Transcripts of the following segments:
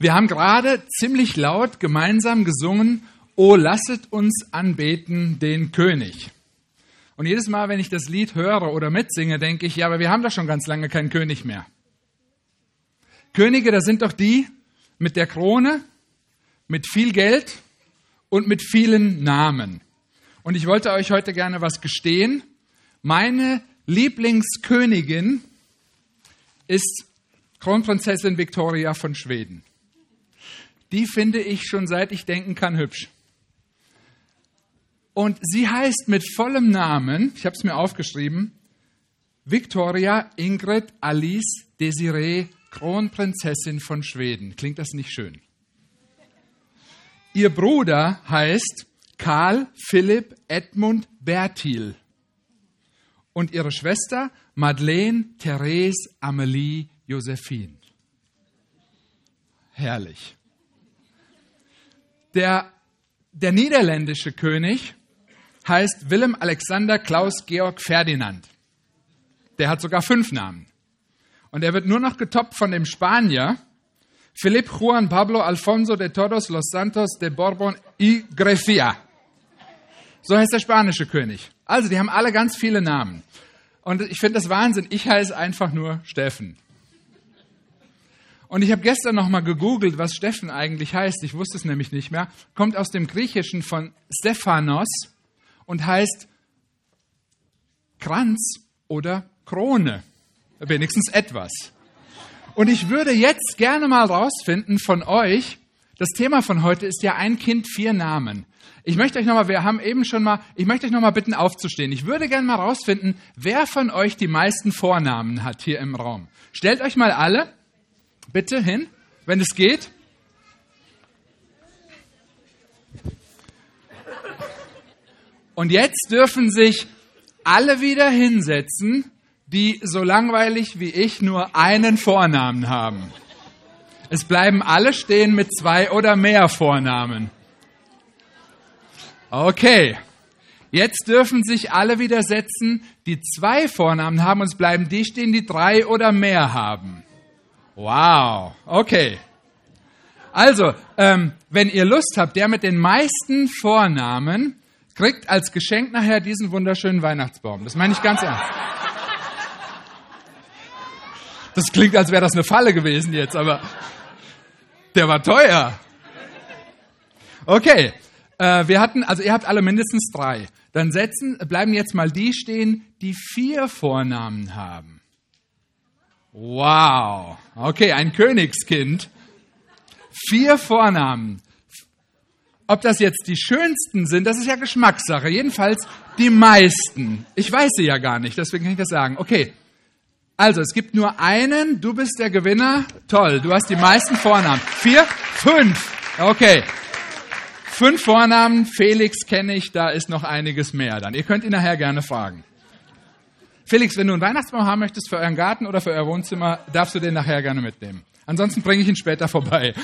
Wir haben gerade ziemlich laut gemeinsam gesungen, O lasset uns anbeten den König. Und jedes Mal, wenn ich das Lied höre oder mitsinge, denke ich, ja, aber wir haben doch schon ganz lange keinen König mehr. Könige, das sind doch die mit der Krone, mit viel Geld und mit vielen Namen. Und ich wollte euch heute gerne was gestehen. Meine Lieblingskönigin ist Kronprinzessin Victoria von Schweden. Die finde ich schon seit ich denken kann hübsch. Und sie heißt mit vollem Namen, ich habe es mir aufgeschrieben, Victoria Ingrid Alice Desiree Kronprinzessin von Schweden. Klingt das nicht schön? Ihr Bruder heißt Karl Philipp Edmund Bertil und ihre Schwester Madeleine Therese Amelie Josephine. Herrlich. Der niederländische König heißt Willem Alexander Klaus Georg Ferdinand. Der hat sogar 5 Namen. Und er wird nur noch getoppt von dem Spanier Philipp Juan Pablo Alfonso de Todos los Santos de Borbón y Grecia. So heißt der spanische König. Also, die haben alle ganz viele Namen. Und ich finde das Wahnsinn. Ich heiße einfach nur Steffen. Und ich habe gestern noch mal gegoogelt, was Steffen eigentlich heißt. Ich wusste es nämlich nicht mehr. Kommt aus dem Griechischen von Stephanos und heißt Kranz oder Krone. Wenigstens etwas. Und ich würde jetzt gerne mal rausfinden von euch, das Thema von heute ist ja ein Kind, 4 Namen. Ich möchte euch noch mal bitten aufzustehen. Ich würde gerne mal rausfinden, wer von euch die meisten Vornamen hat hier im Raum. Stellt euch mal alle bitte hin, wenn es geht. Und jetzt dürfen sich alle wieder hinsetzen, die so langweilig wie ich nur einen Vornamen haben. Es bleiben alle stehen mit 2 oder mehr Vornamen. Okay, jetzt dürfen sich alle wieder setzen, die 2 Vornamen haben, und es bleiben die stehen, die 3 oder mehr haben. Wow, okay. Also, wenn ihr Lust habt, der mit den meisten Vornamen kriegt als Geschenk nachher diesen wunderschönen Weihnachtsbaum. Das meine ich ganz ernst. Das klingt, als wäre das eine Falle gewesen jetzt, aber der war teuer. Okay, ihr habt alle mindestens 3. Dann bleiben jetzt mal die stehen, die 4 Vornamen haben. Wow, okay, ein Königskind. 4 Vornamen. Ob das jetzt die schönsten sind, das ist ja Geschmackssache. Jedenfalls die meisten. Ich weiß sie ja gar nicht, deswegen kann ich das sagen. Okay, also es gibt nur einen, du bist der Gewinner. Toll, du hast die meisten Vornamen. 4, 5. Okay, 5 Vornamen. Felix kenne ich, da ist noch einiges mehr dann. Ihr könnt ihn nachher gerne fragen. Felix, wenn du einen Weihnachtsbaum haben möchtest für euren Garten oder für euer Wohnzimmer, darfst du den nachher gerne mitnehmen. Ansonsten bringe ich ihn später vorbei.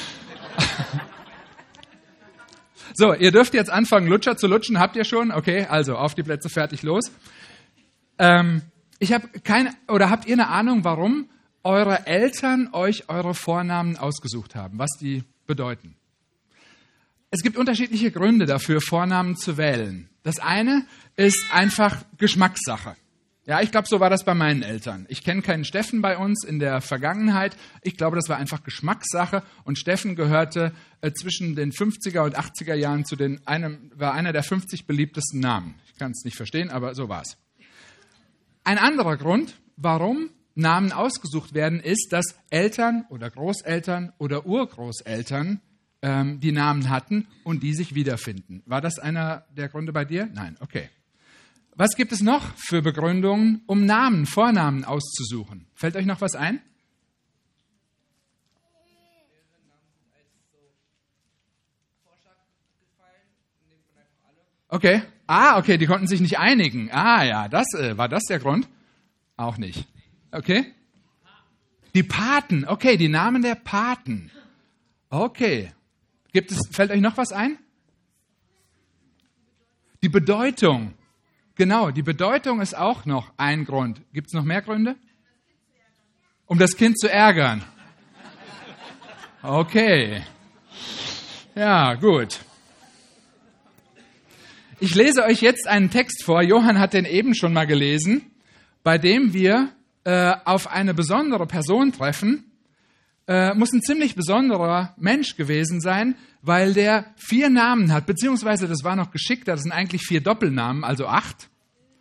So, ihr dürft jetzt anfangen, Lutscher zu lutschen. Habt ihr schon? Okay, also auf die Plätze, fertig, los. Habt ihr eine Ahnung, warum eure Eltern euch eure Vornamen ausgesucht haben, was die bedeuten? Es gibt unterschiedliche Gründe dafür, Vornamen zu wählen. Das eine ist einfach Geschmackssache. Ja, ich glaube, so war das bei meinen Eltern. Ich kenne keinen Steffen bei uns in der Vergangenheit. Ich glaube, das war einfach Geschmackssache. Und Steffen gehörte zwischen den 50er und 80er Jahren war einer der 50 beliebtesten Namen. Ich kann es nicht verstehen, aber so war es. Ein anderer Grund, warum Namen ausgesucht werden, ist, dass Eltern oder Großeltern oder Urgroßeltern die Namen hatten und die sich wiederfinden. War das einer der Gründe bei dir? Nein, okay. Was gibt es noch für Begründungen, um Vornamen auszusuchen? Fällt euch noch was ein? Okay. Okay, die konnten sich nicht einigen. Ja, war das der Grund? Auch nicht. Okay. Die Paten. Okay, die Namen der Paten. Okay. Fällt euch noch was ein? Die Bedeutung. Genau, die Bedeutung ist auch noch ein Grund. Gibt es noch mehr Gründe? Um das Kind zu ärgern. Okay. Ja, gut. Ich lese euch jetzt einen Text vor. Johann hat den eben schon mal gelesen, bei dem wir auf eine besondere Person treffen. Muss ein ziemlich besonderer Mensch gewesen sein, weil der 4 Namen hat, beziehungsweise das war noch geschickter, das sind eigentlich 4 Doppelnamen, also 8.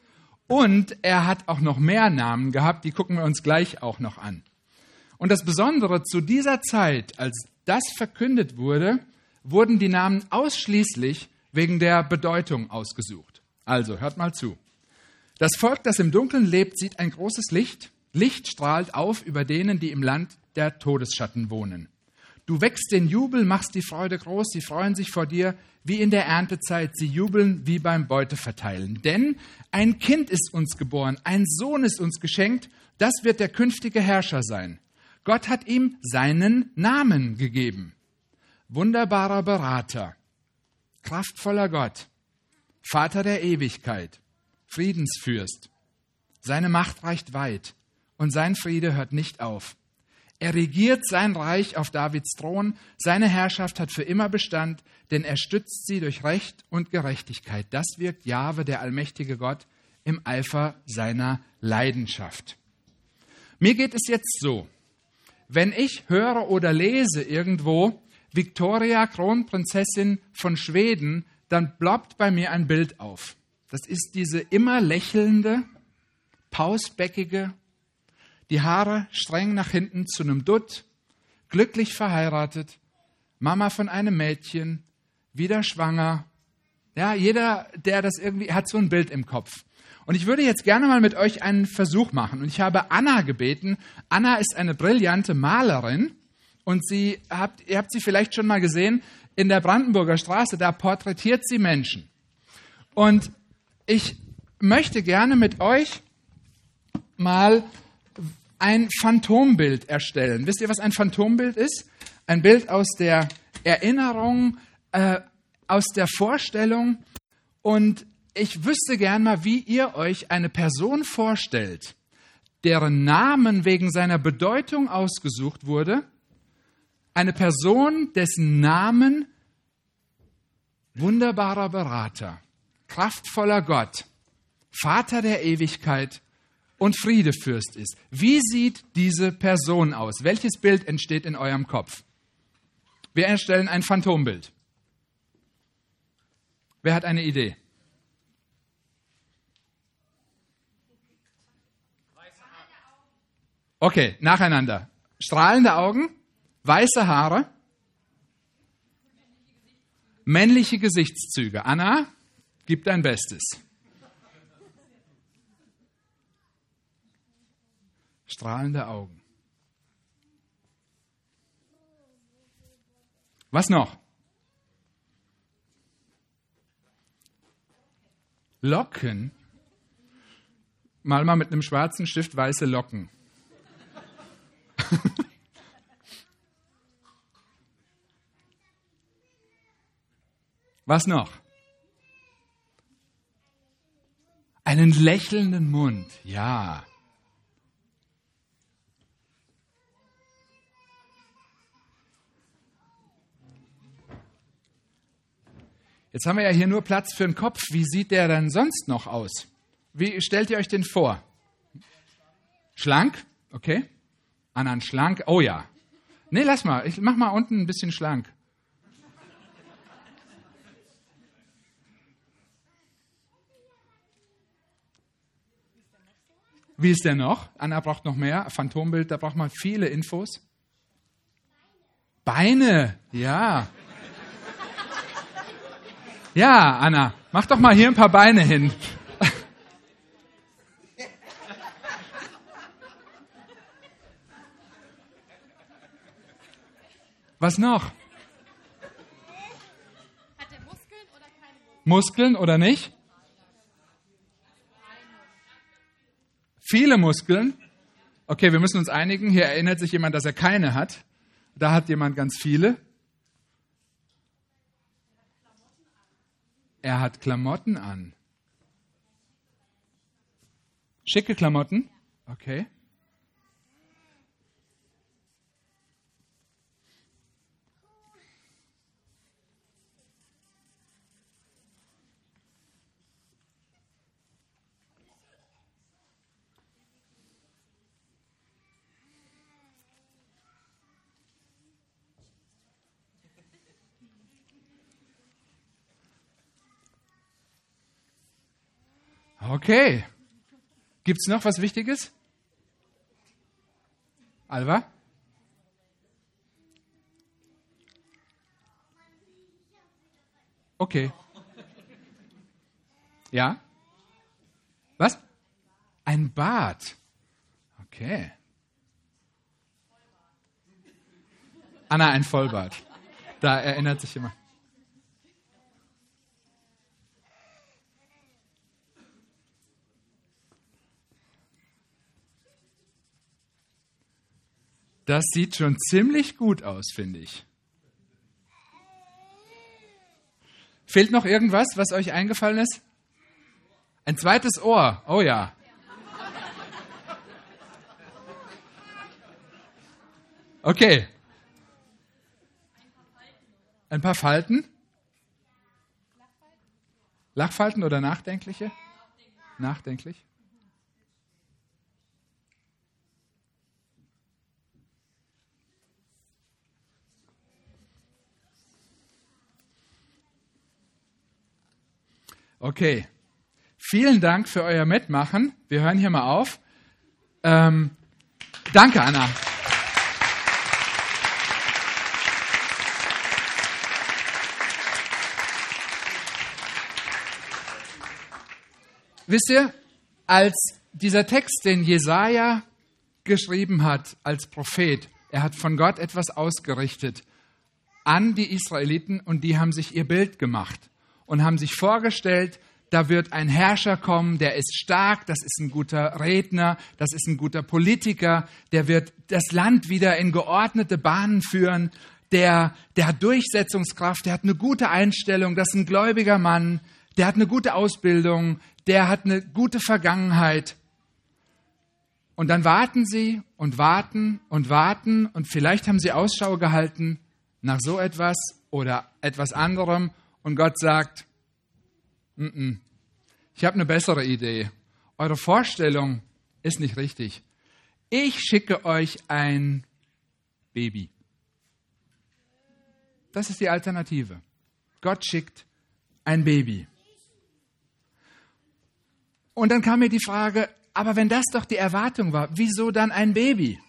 Und er hat auch noch mehr Namen gehabt, die gucken wir uns gleich auch noch an. Und das Besondere zu dieser Zeit, als das verkündet wurde, wurden die Namen ausschließlich wegen der Bedeutung ausgesucht. Also, hört mal zu. Das Volk, das im Dunkeln lebt, sieht ein großes Licht. Licht strahlt auf über denen, die im Land der Todesschatten wohnen. Du wächst den Jubel, machst die Freude groß, sie freuen sich vor dir wie in der Erntezeit, sie jubeln wie beim Beuteverteilen. Denn ein Kind ist uns geboren, ein Sohn ist uns geschenkt, das wird der künftige Herrscher sein. Gott hat ihm seinen Namen gegeben. Wunderbarer Berater, kraftvoller Gott, Vater der Ewigkeit, Friedensfürst. Seine Macht reicht weit und sein Friede hört nicht auf. Er regiert sein Reich auf Davids Thron, seine Herrschaft hat für immer Bestand, denn er stützt sie durch Recht und Gerechtigkeit. Das wirkt Jahwe, der allmächtige Gott, im Eifer seiner Leidenschaft. Mir geht es jetzt so, wenn ich höre oder lese irgendwo Victoria, Kronprinzessin von Schweden, dann ploppt bei mir ein Bild auf. Das ist diese immer lächelnde, pausbäckige, die Haare streng nach hinten zu einem Dutt, glücklich verheiratet, Mama von einem Mädchen, wieder schwanger. Ja, jeder, der das irgendwie hat, so ein Bild im Kopf. Und ich würde jetzt gerne mal mit euch einen Versuch machen. Und ich habe Anna gebeten. Anna ist eine brillante Malerin. Und ihr habt sie vielleicht schon mal gesehen, in der Brandenburger Straße, da porträtiert sie Menschen. Und ich möchte gerne mit euch mal ein Phantombild erstellen. Wisst ihr, was ein Phantombild ist? Ein Bild aus der Erinnerung, aus der Vorstellung. Und ich wüsste gern mal, wie ihr euch eine Person vorstellt, deren Namen wegen seiner Bedeutung ausgesucht wurde. Eine Person, dessen Namen wunderbarer Berater, kraftvoller Gott, Vater der Ewigkeit und Friedefürst ist. Wie sieht diese Person aus? Welches Bild entsteht in eurem Kopf? Wir erstellen ein Phantombild. Wer hat eine Idee? Okay, nacheinander. Strahlende Augen, weiße Haare, männliche Gesichtszüge. Anna, gib dein Bestes. Strahlende Augen. Was noch? Locken. Mal mit einem schwarzen Stift weiße Locken. Was noch? Einen lächelnden Mund. Ja. Jetzt haben wir ja hier nur Platz für den Kopf. Wie sieht der denn sonst noch aus? Wie stellt ihr euch den vor? Schlank? Okay. Anna, schlank? Oh ja. Nee, lass mal. Ich mach mal unten ein bisschen schlank. Wie ist der noch? Anna braucht noch mehr. Phantombild, da braucht man viele Infos. Beine, ja. Ja, Anna, mach doch mal hier ein paar Beine hin. Was noch? Hat er Muskeln oder keine Muskeln? Muskeln oder nicht? Viele Muskeln. Okay, wir müssen uns einigen. Hier erinnert sich jemand, dass er keine hat. Da hat jemand ganz viele. Er hat Klamotten an. Schicke Klamotten? Okay. Okay. Gibt's noch was Wichtiges? Alva? Okay. Ja? Was? Ein Bad. Okay. Anna, ein Vollbad. Da erinnert sich jemand. Das sieht schon ziemlich gut aus, finde ich. Fehlt noch irgendwas, was euch eingefallen ist? Ein zweites Ohr. Oh ja. Okay. Ein paar Falten? Lachfalten oder nachdenkliche? Nachdenklich. Okay. Vielen Dank für euer Mitmachen. Wir hören hier mal auf. Danke, Anna. Wisst ihr, als dieser Text, den Jesaja geschrieben hat als Prophet, er hat von Gott etwas ausgerichtet an die Israeliten und die haben sich ihr Bild gemacht und haben sich vorgestellt, da wird ein Herrscher kommen, der ist stark, das ist ein guter Redner, das ist ein guter Politiker, der wird das Land wieder in geordnete Bahnen führen, der hat Durchsetzungskraft, der hat eine gute Einstellung, das ist ein gläubiger Mann, der hat eine gute Ausbildung, der hat eine gute Vergangenheit. Und dann warten sie und warten und warten und vielleicht haben sie Ausschau gehalten nach so etwas oder etwas anderem und Gott sagt, ich habe eine bessere Idee. Eure Vorstellung ist nicht richtig. Ich schicke euch ein Baby. Das ist die Alternative. Gott schickt ein Baby. Und dann kam mir die Frage, aber wenn das doch die Erwartung war, wieso dann ein Baby?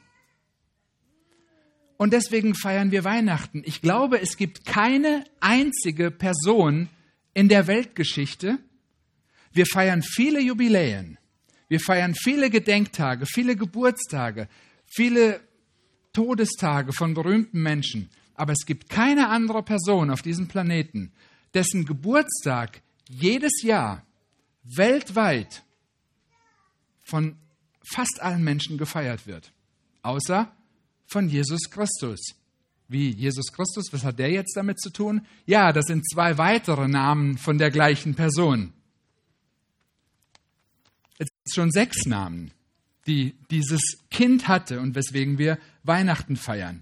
Und deswegen feiern wir Weihnachten. Ich glaube, es gibt keine einzige Person in der Weltgeschichte. Wir feiern viele Jubiläen. Wir feiern viele Gedenktage, viele Geburtstage, viele Todestage von berühmten Menschen. Aber es gibt keine andere Person auf diesem Planeten, dessen Geburtstag jedes Jahr weltweit von fast allen Menschen gefeiert wird, außer von Jesus Christus. Wie Jesus Christus, was hat der jetzt damit zu tun? Ja, das sind 2 weitere Namen von der gleichen Person. Es sind schon 6 Namen, die dieses Kind hatte und weswegen wir Weihnachten feiern.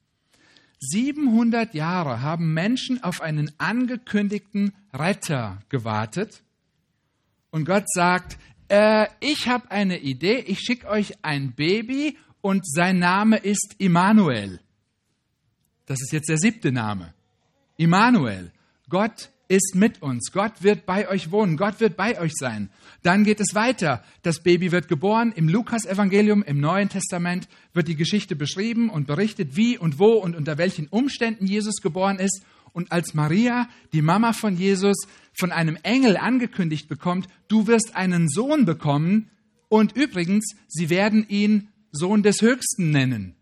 700 Jahre haben Menschen auf einen angekündigten Retter gewartet. Und Gott sagt, ich habe eine Idee, ich schicke euch ein Baby und sein Name ist Immanuel. Das ist jetzt der 7. Name. Immanuel. Gott ist mit uns. Gott wird bei euch wohnen. Gott wird bei euch sein. Dann geht es weiter. Das Baby wird geboren. Im Lukas-Evangelium, im Neuen Testament, wird die Geschichte beschrieben und berichtet, wie und wo und unter welchen Umständen Jesus geboren ist. Und als Maria, die Mama von Jesus, von einem Engel angekündigt bekommt, du wirst einen Sohn bekommen und übrigens, sie werden ihn Sohn des Höchsten nennen.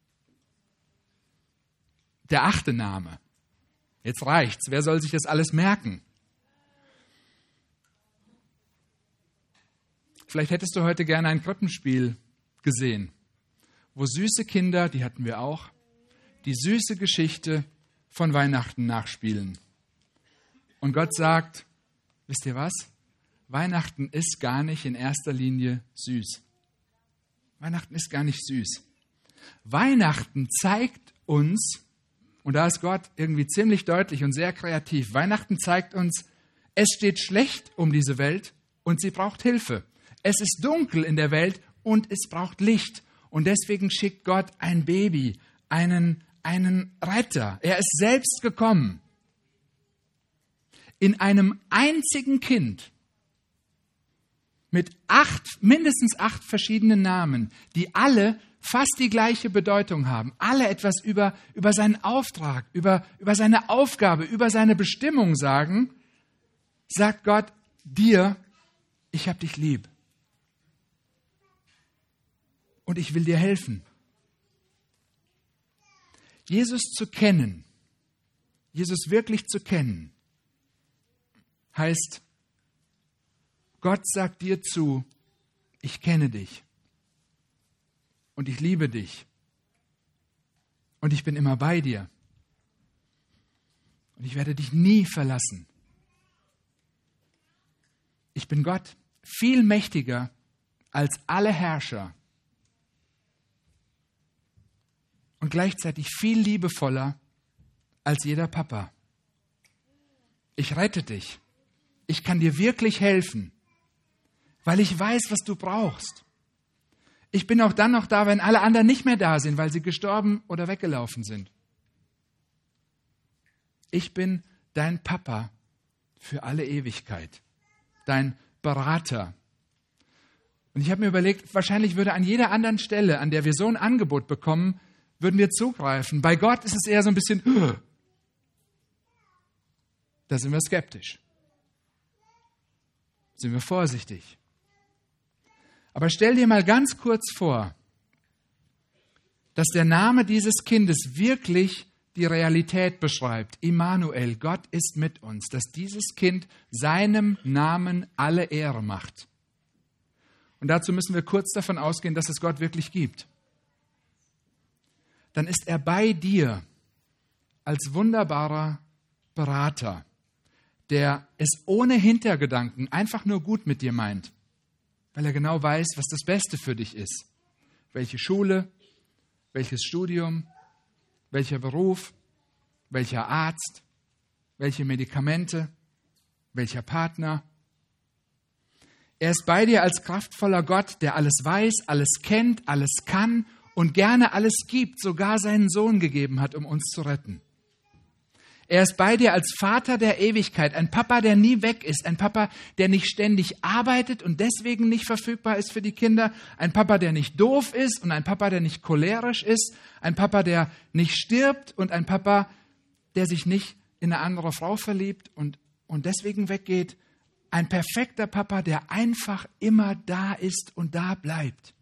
Der 8. Name. Jetzt reicht's. Wer soll sich das alles merken? Vielleicht hättest du heute gerne ein Krippenspiel gesehen, wo süße Kinder, die hatten wir auch, die süße Geschichte von Weihnachten nachspielen. Und Gott sagt, wisst ihr was? Weihnachten ist gar nicht in erster Linie süß. Weihnachten ist gar nicht süß. Weihnachten zeigt uns, und da ist Gott irgendwie ziemlich deutlich und sehr kreativ, Weihnachten zeigt uns, es steht schlecht um diese Welt und sie braucht Hilfe. Es ist dunkel in der Welt und es braucht Licht. Und deswegen schickt Gott ein Baby, einen Retter. Er ist selbst gekommen. In einem einzigen Kind mit mindestens 8 verschiedenen Namen, die alle fast die gleiche Bedeutung haben, alle etwas über seinen Auftrag, über seine Aufgabe, über seine Bestimmung sagen, sagt Gott dir, ich habe dich lieb. Und ich will dir helfen. Jesus zu kennen, Jesus wirklich zu kennen, heißt, Gott sagt dir zu, ich kenne dich und ich liebe dich und ich bin immer bei dir und ich werde dich nie verlassen. Ich bin Gott, viel mächtiger als alle Herrscher und gleichzeitig viel liebevoller als jeder Papa. Ich rette dich. Ich kann dir wirklich helfen, weil ich weiß, was du brauchst. Ich bin auch dann noch da, wenn alle anderen nicht mehr da sind, weil sie gestorben oder weggelaufen sind. Ich bin dein Papa für alle Ewigkeit, dein Berater. Und ich habe mir überlegt, wahrscheinlich würde an jeder anderen Stelle, an der wir so ein Angebot bekommen, würden wir zugreifen. Bei Gott ist es eher so ein bisschen, da sind wir skeptisch. Sind wir vorsichtig. Aber stell dir mal ganz kurz vor, dass der Name dieses Kindes wirklich die Realität beschreibt. Immanuel, Gott ist mit uns. Dass dieses Kind seinem Namen alle Ehre macht. Und dazu müssen wir kurz davon ausgehen, dass es Gott wirklich gibt. Dann ist er bei dir als wunderbarer Berater, der es ohne Hintergedanken einfach nur gut mit dir meint, weil er genau weiß, was das Beste für dich ist. Welche Schule, welches Studium, welcher Beruf, welcher Arzt, welche Medikamente, welcher Partner. Er ist bei dir als kraftvoller Gott, der alles weiß, alles kennt, alles kann und gerne alles gibt, sogar seinen Sohn gegeben hat, um uns zu retten. Er ist bei dir als Vater der Ewigkeit, ein Papa, der nie weg ist, ein Papa, der nicht ständig arbeitet und deswegen nicht verfügbar ist für die Kinder, ein Papa, der nicht doof ist und ein Papa, der nicht cholerisch ist, ein Papa, der nicht stirbt und ein Papa, der sich nicht in eine andere Frau verliebt und deswegen weggeht. Ein perfekter Papa, der einfach immer da ist und da bleibt.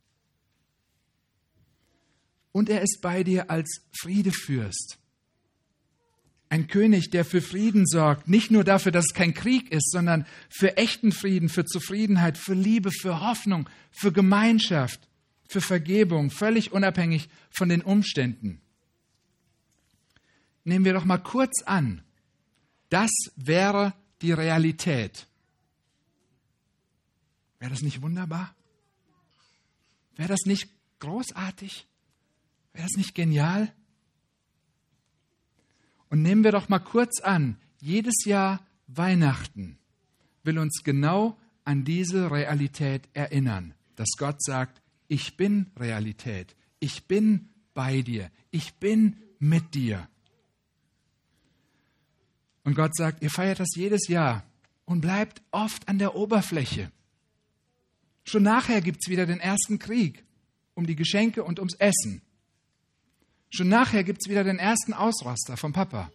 Und er ist bei dir als Friedefürst. Ein König, der für Frieden sorgt, nicht nur dafür, dass es kein Krieg ist, sondern für echten Frieden, für Zufriedenheit, für Liebe, für Hoffnung, für Gemeinschaft, für Vergebung, völlig unabhängig von den Umständen. Nehmen wir doch mal kurz an, das wäre die Realität. Wäre das nicht wunderbar? Wäre das nicht großartig? Wäre das nicht genial? Und nehmen wir doch mal kurz an, jedes Jahr Weihnachten will uns genau an diese Realität erinnern, dass Gott sagt, ich bin Realität, ich bin bei dir, ich bin mit dir. Und Gott sagt, ihr feiert das jedes Jahr und bleibt oft an der Oberfläche. Schon nachher gibt es wieder den ersten Krieg um die Geschenke und ums Essen. Schon nachher gibt es wieder den ersten Ausraster vom Papa.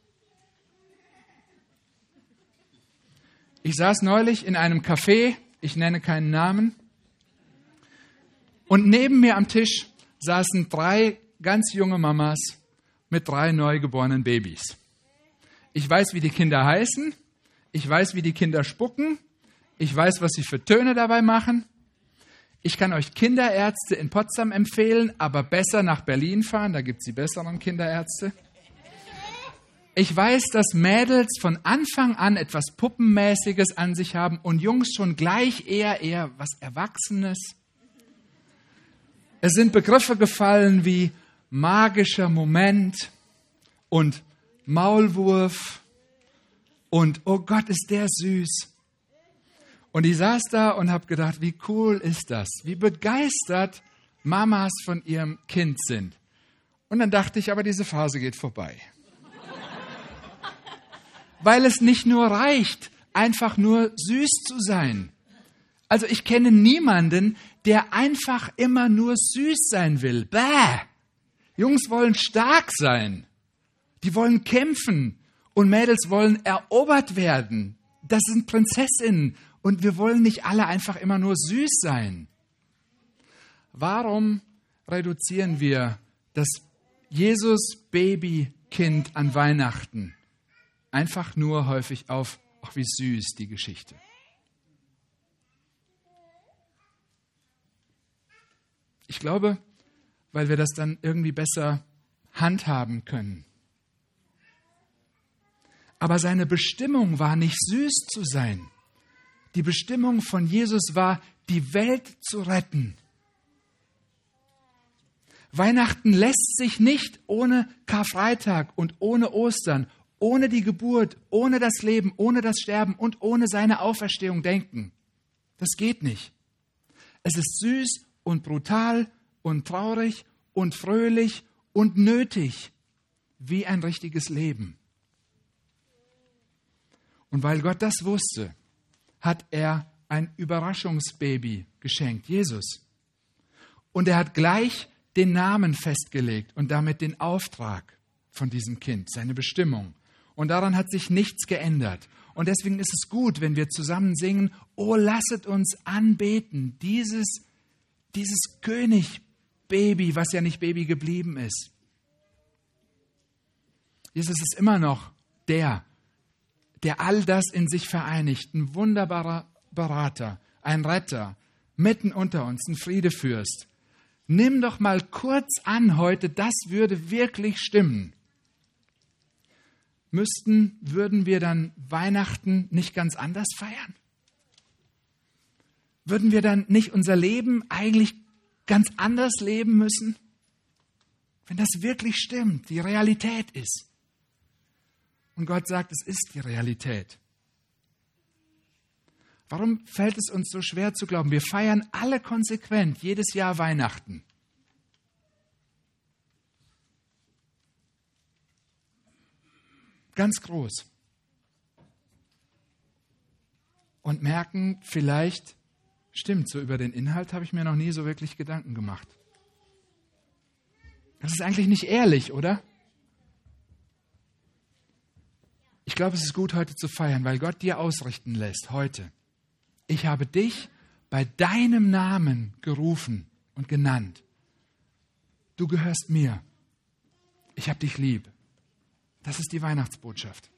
Ich saß neulich in einem Café, ich nenne keinen Namen, und neben mir am Tisch saßen 3 ganz junge Mamas mit 3 neugeborenen Babys. Ich weiß, wie die Kinder heißen, ich weiß, wie die Kinder spucken, ich weiß, was sie für Töne dabei machen. Ich kann euch Kinderärzte in Potsdam empfehlen, aber besser nach Berlin fahren, da gibt es die besseren Kinderärzte. Ich weiß, dass Mädels von Anfang an etwas Puppenmäßiges an sich haben und Jungs schon gleich eher was Erwachsenes. Es sind Begriffe gefallen wie magischer Moment und Maulwurf und oh Gott, ist der süß. Und ich saß da und habe gedacht, wie cool ist das? Wie begeistert Mamas von ihrem Kind sind. Und dann dachte ich, aber diese Phase geht vorbei. Weil es nicht nur reicht, einfach nur süß zu sein. Also ich kenne niemanden, der einfach immer nur süß sein will. Bäh! Jungs wollen stark sein. Die wollen kämpfen. Und Mädels wollen erobert werden. Das sind Prinzessinnen. Und wir wollen nicht alle einfach immer nur süß sein. Warum reduzieren wir das Jesus-Baby-Kind an Weihnachten einfach nur häufig auf, ach wie süß die Geschichte? Ich glaube, weil wir das dann irgendwie besser handhaben können. Aber seine Bestimmung war nicht süß zu sein. Die Bestimmung von Jesus war, die Welt zu retten. Weihnachten lässt sich nicht ohne Karfreitag und ohne Ostern, ohne die Geburt, ohne das Leben, ohne das Sterben und ohne seine Auferstehung denken. Das geht nicht. Es ist süß und brutal und traurig und fröhlich und nötig, wie ein richtiges Leben. Und weil Gott das wusste, hat er ein Überraschungsbaby geschenkt, Jesus. Und er hat gleich den Namen festgelegt und damit den Auftrag von diesem Kind, seine Bestimmung. Und daran hat sich nichts geändert. Und deswegen ist es gut, wenn wir zusammen singen, oh, lasset uns anbeten, dieses König-Baby, was ja nicht Baby geblieben ist. Jesus ist immer noch der all das in sich vereinigt, ein wunderbarer Berater, ein Retter, mitten unter uns, ein Friedefürst. Nimm doch mal kurz an heute, das würde wirklich stimmen. Würden wir dann Weihnachten nicht ganz anders feiern? Würden wir dann nicht unser Leben eigentlich ganz anders leben müssen? Wenn das wirklich stimmt, die Realität ist. Und Gott sagt, es ist die Realität. Warum fällt es uns so schwer zu glauben? Wir feiern alle konsequent jedes Jahr Weihnachten. Ganz groß. Und merken vielleicht, stimmt, so über den Inhalt habe ich mir noch nie so wirklich Gedanken gemacht. Das ist eigentlich nicht ehrlich, oder? Ich glaube, es ist gut, heute zu feiern, weil Gott dir ausrichten lässt, heute. Ich habe dich bei deinem Namen gerufen und genannt. Du gehörst mir. Ich habe dich lieb. Das ist die Weihnachtsbotschaft.